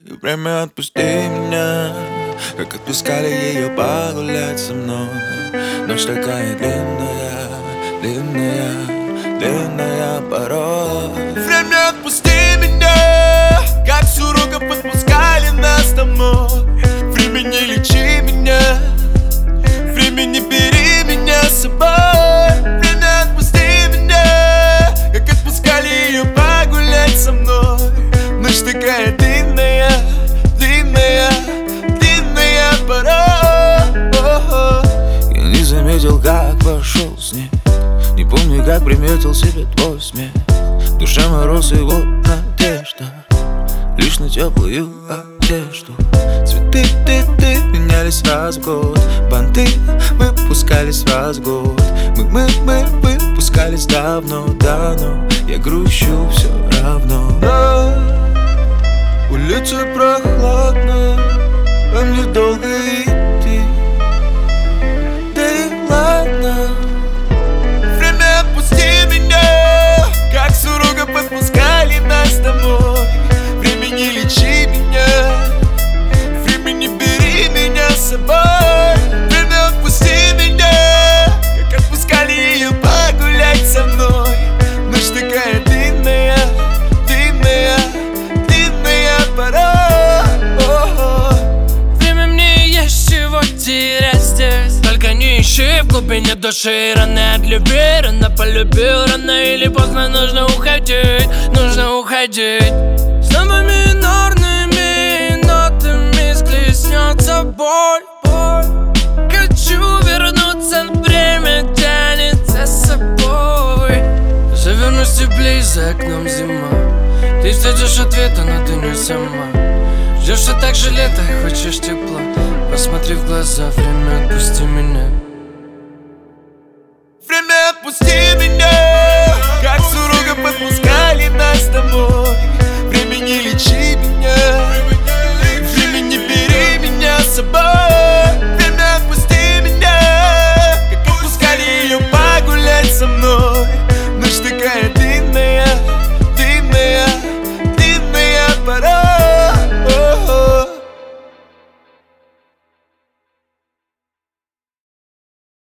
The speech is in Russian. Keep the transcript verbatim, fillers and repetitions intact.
И время отпусти меня, как отпускали ее погулять со мной. Ночь такая длинная, длинная, длинная порой. Время отпусти меня, как с уроков подпускали нас домой. Время не лечи меня, время не бери меня с собой. Время отпусти меня, как отпускали ее погулять со мной. Ночь такая длинная, длинная, длинная порой. Я не заметил, как вошел с ней, не помню, как приметил себе твой смех. В душе мороз и вот надежда, лишь на теплую одежду. Цветы, ты, ты менялись раз в год, банты выпускались раз в год. Мы, мы, мы выпускались давно, давно. Я грущу все равно. На улице прохладно, а мне долго идти. Да и ладно. Время отпусти меня, как с урока подпускали нас домой. Время не лечи меня, время не бери меня с собой. Время отпусти меня, как отпускали ее погулять со мной. Ночь такая длинная, длинная, длинная порой. Время мне есть чего терять здесь, только не ищи в глубине души. Рано от любви, рано полюбил, рано или поздно нужно уходить, нужно уходить. Снова минорными нотами схлестнется боль, боль. Хочу вернуться, время тянет за собой. Завернусь теплей, за окном зима. Ты ждешь ответа, но ты не сама. Ждешь все так же лето, хочешь тепла. Посмотри в глаза, время отпусти меня.